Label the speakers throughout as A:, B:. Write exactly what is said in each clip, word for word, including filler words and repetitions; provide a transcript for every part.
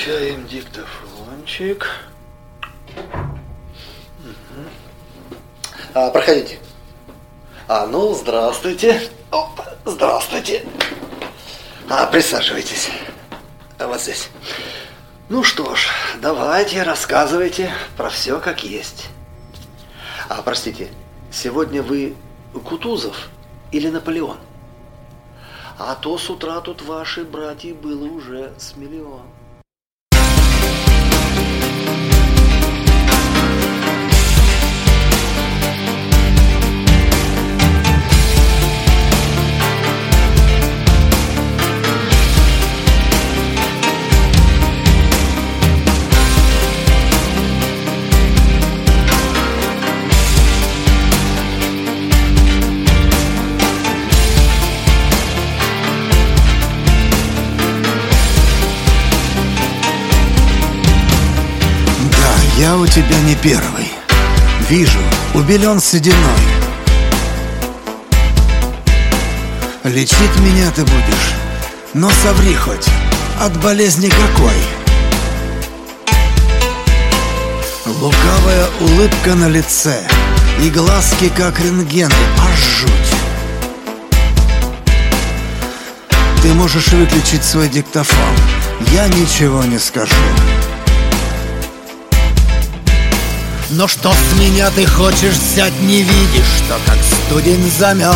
A: Включаем диктофончик. Угу. А, проходите. А, ну, здравствуйте. Оп, здравствуйте. А, присаживайтесь. Вот здесь. Ну что ж, давайте, рассказывайте про все как есть. А, простите, сегодня вы Кутузов или Наполеон? А то с утра тут ваши братья было уже с миллион.
B: Я у тебя не первый. Вижу, убелен сединой. Лечить меня ты будешь, но соври хоть, от болезни какой. Лукавая улыбка на лице и глазки как рентгены, аж жуть. Ты можешь выключить свой диктофон, я ничего не скажу. Но что с меня ты хочешь взять, не видишь, что как студень замерз?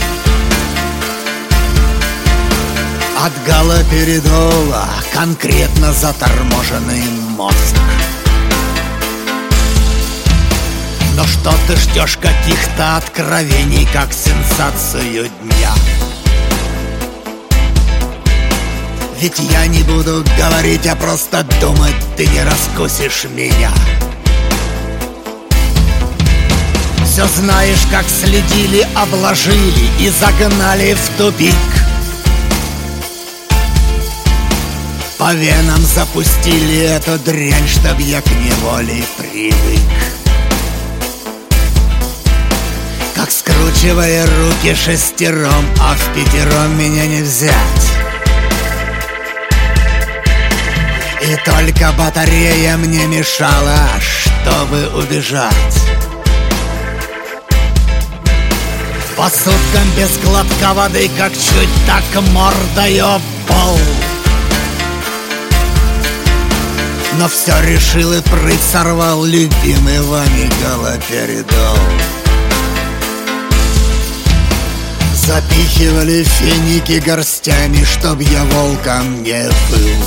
B: От галоперидола конкретно заторможенный мозг. Но что ты ждешь каких-то откровений, как сенсацию дня? Ведь я не буду говорить, а просто думать, ты не раскусишь меня. Все знаешь, как следили, обложили и загнали в тупик. По венам запустили эту дрянь, чтоб я к неволе привык. Как скручивая руки шестером, а в пятером меня не взять. И только батарея мне мешала, чтобы убежать. По суткам без глотка воды, как чуть так мордой об пол. Но все решил и прыть сорвал любимый вами галоперидол. Запихивали финики горстями, чтоб я волком не был.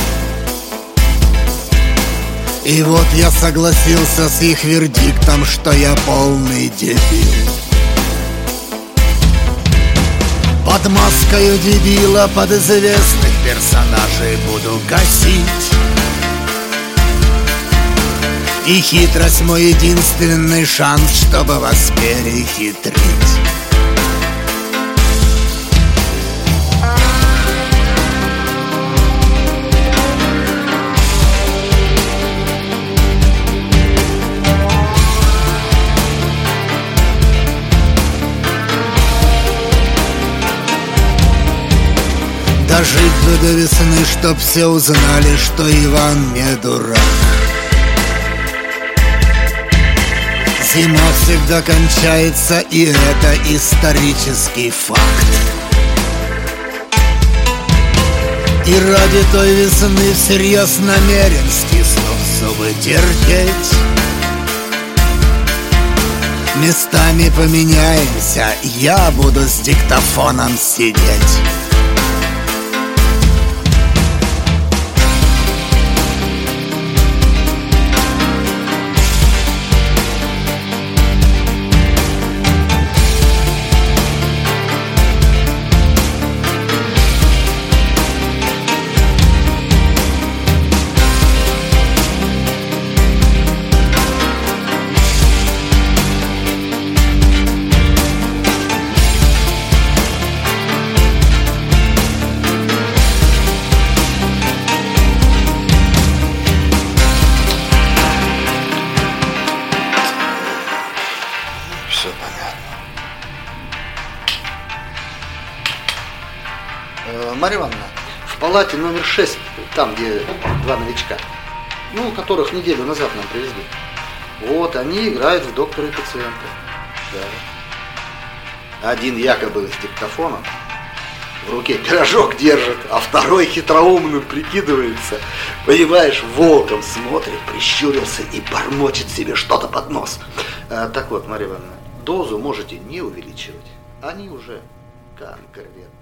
B: И вот я согласился с их вердиктом, что я полный дебил. Под маскою дебила, под известных персонажей буду гасить. И хитрость мой единственный шанс, чтобы вас перехитрить. Дожить бы до весны, чтоб все узнали, что Иван не дурак. Зима всегда кончается, и это исторический факт. И ради той весны всерьез намерен, стиснув зубы, терпеть. Местами поменяемся, я буду с диктофоном сидеть.
A: Все понятно. Э, Марья Ивановна, в в палате номер шесть, там, где два новичка, ну, которых неделю назад нам привезли. Вот, они играют в доктора и пациента. Да. Один якобы с диктофоном в руке пирожок держит, а второй хитроумным прикидывается, понимаешь, волком смотрит, прищурился и бормочет себе что-то под нос. А, так вот, Марья Ивановна, дозу можете не увеличивать. Они уже конкретно.